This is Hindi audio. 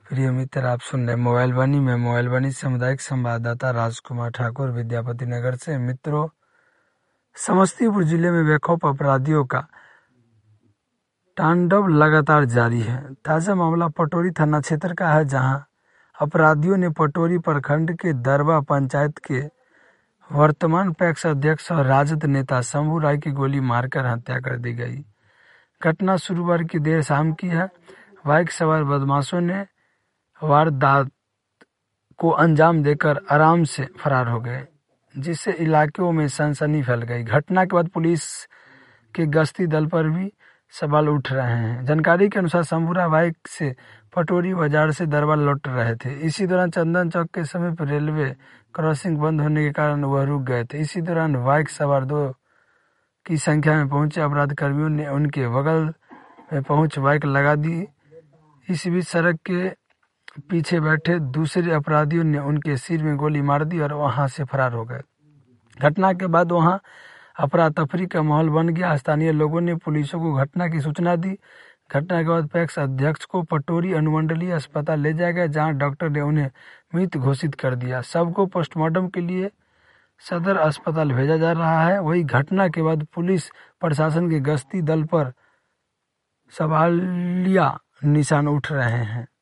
प्रिय मित्र, आप सुन रहे मोबाइल बनी में मोबाइल बनी सामुदायिक संवाददाता राजकुमार ठाकुर विद्यापति नगर से। मित्रों, समस्तीपुर जिले में बेखौफ अपराधियों का तांडव लगातार जारी है। ताजा मामला पटोरी थाना क्षेत्र का है, जहां अपराधियों ने पटोरी प्रखंड के दरबा पंचायत के वर्तमान पैक्स अध्यक्ष और राजद नेता शंभू राय की गोली मारकर हत्या कर दी गई। घटना शुक्रवार की देर शाम की है। बाइक सवार बदमाशों ने वारदात को अंजाम देकर आराम से फरार हो गए, जिससे इलाकों में सनसनी फैल गई। घटना के बाद पुलिस के गश्ती दल पर भी सवाल उठ रहे हैं। जानकारी के अनुसार शंभूराय बाइक से पटोरी बाजार से दरबार लौट रहे थे। इसी दौरान चंदन चौक के समीप रेलवे क्रॉसिंग बंद होने के कारण वह रुक गए थे। इसी दौरान बाइक सवार 2 की संख्या में पहुंचे अपराध कर्मियों ने उनके बगल में पहुंच बाइक लगा दी। इस बीच सड़क के पीछे बैठे दूसरे अपराधियों ने उनके सिर में गोली मार दी और वहां से फरार हो गए। घटना के बाद वहां अफरा तफरी का माहौल बन गया। स्थानीय लोगों ने पुलिस को घटना की सूचना दी। घटना के बाद पैक्स अध्यक्ष को पटोरी अनुमंडलीय अस्पताल ले जाया गया, जहां डॉक्टर ने उन्हें मृत घोषित कर दिया। सबको पोस्टमार्टम के लिए सदर अस्पताल भेजा जा रहा है। वही घटना के बाद पुलिस प्रशासन के गश्ती दल पर सवालिया निशान उठ रहे हैं।